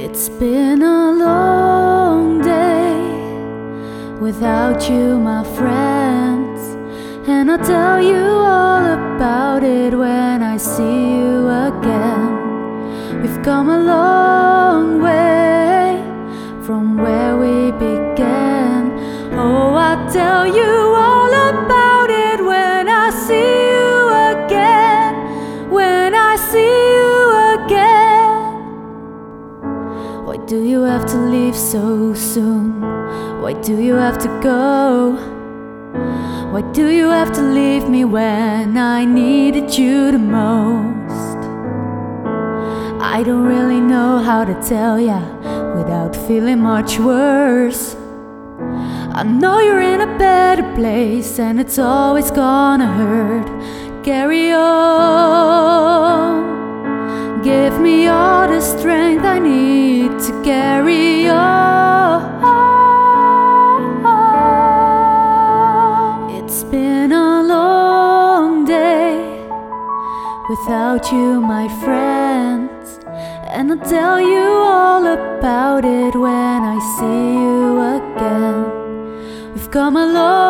It's been a long day without you, my friends, and I'll tell you all about it when I see you again. We've come a long way from where we began. Oh, I'll tell you all about it when I see you again. When I see you again. Why do you have to leave so soon? Why do you have to go? Why do you have to leave me when I needed you the most? I don't really know how to tell ya without feeling much worse. I know you're in a better place and it's always gonna hurt. Carry on. Give me all the strength I need to carry on. It's been a long day without you, my friends, and I'll tell you all about it when I see you again. We've come a long